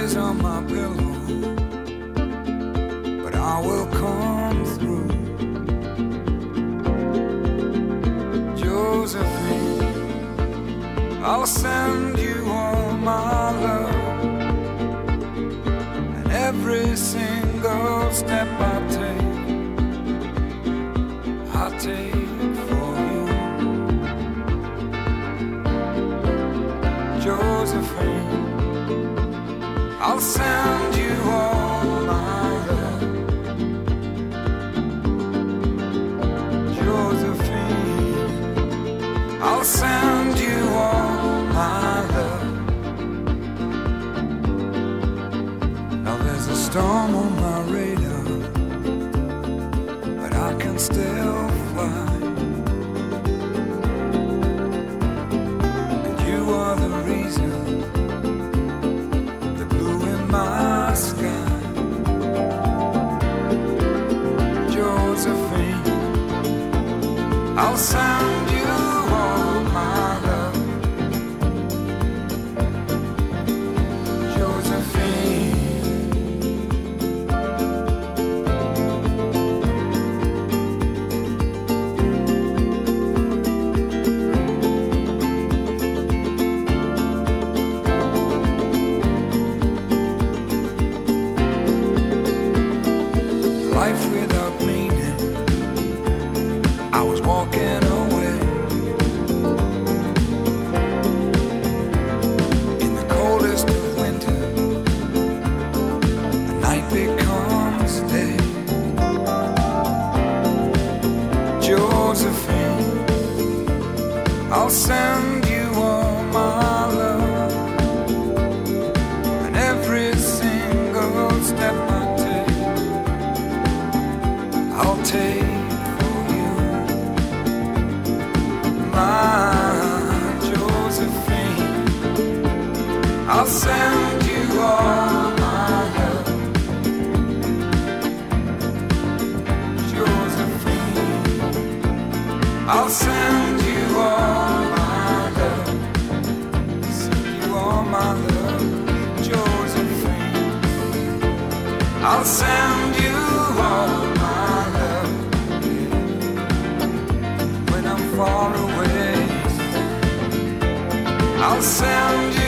tears on my pillow, but I will come through. Josephine, I'll send you all my love, and every single step I take for you. Josephine, I'll send you all my love. Josephine, I'll send you all my love. Now there's a storm on my radar, but I can still fly. And you are the reason, the blue in my sky. Josephine, I'll send you all my love. Josephine, life without meaning, I was walking away. In the coldest of winter, the night becomes day. Josephine, I'll send you all my love, and every single step I take, I'll take for you. My Josephine, I'll send you all my love. Josephine, I'll send you all my love. Send you all my love. Josephine, I'll send you all my love. When I'm far away, I'll send you